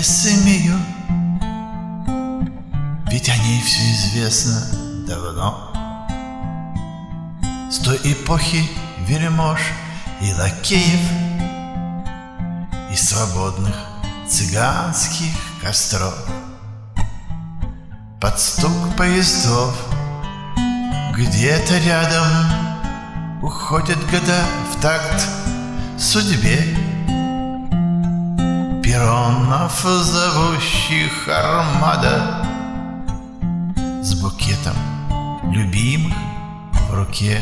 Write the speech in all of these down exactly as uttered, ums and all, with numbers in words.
не сумею, ведь о ней все известно давно. С той эпохи вельмож и лакеев, и свободных цыганских костров, под стук поездов где-то рядом уходят года в такт судьбе перронов, зовущих армада, с букетом любимых в руке.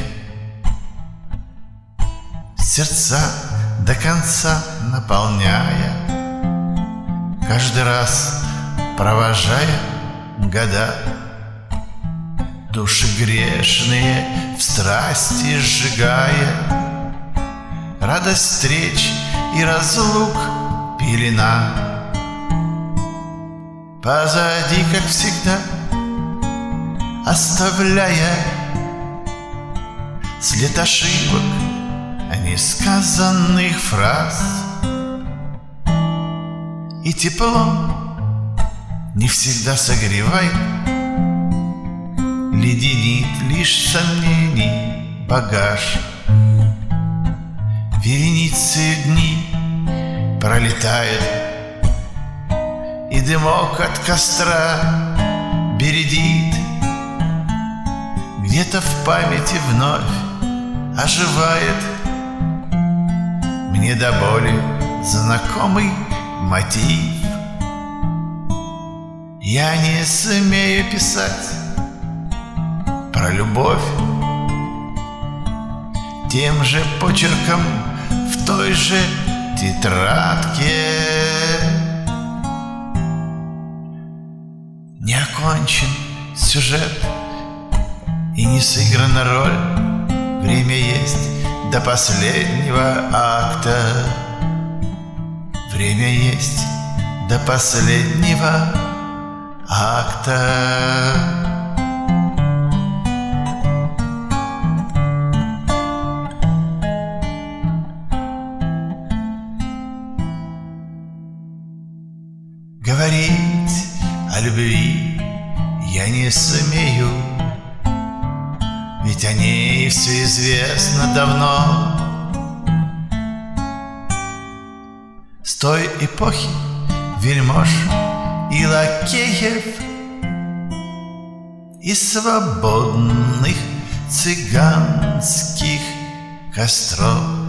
Сердца до конца наполняя, каждый раз провожая года, души грешные в страсти сжигая, радость встреч и разлук пелена. Позади, как всегда, оставляя след ошибок, а не сказанных фраз. И тепло не всегда согревает, леденит лишь сомнений багаж. Вереницы дни пролетают, и дымок от костра бередит. Где-то в памяти вновь оживает мне до боли знакомый мотив. Я не сумею писать про любовь тем же почерком в той же тетрадке. Не окончен сюжет и не сыграна роль, время есть до последнего акта. Время есть до последнего акта. Говорить о любви я не сумею, ведь о ней все известно давно. С той эпохи вельмож и лакеев, и свободных цыганских костров,